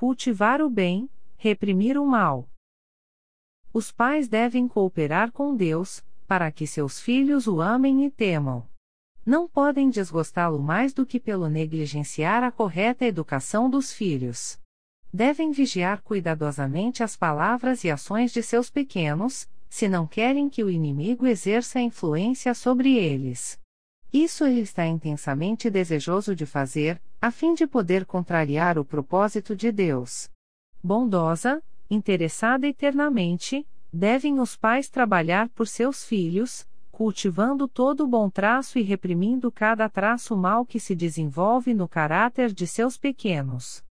cultivar o bem, reprimir o mal. Os pais devem cooperar com Deus, para que seus filhos o amem e temam. Não podem desgostá-lo mais do que pelo negligenciar a correta educação dos filhos. Devem vigiar cuidadosamente as palavras e ações de seus pequenos, se não querem que o inimigo exerça influência sobre eles. Isso ele está intensamente desejoso de fazer, a fim de poder contrariar o propósito de Deus. Bondosa, interessada eternamente, devem os pais trabalhar por seus filhos, cultivando todo o bom traço e reprimindo cada traço mau que se desenvolve no caráter de seus pequenos.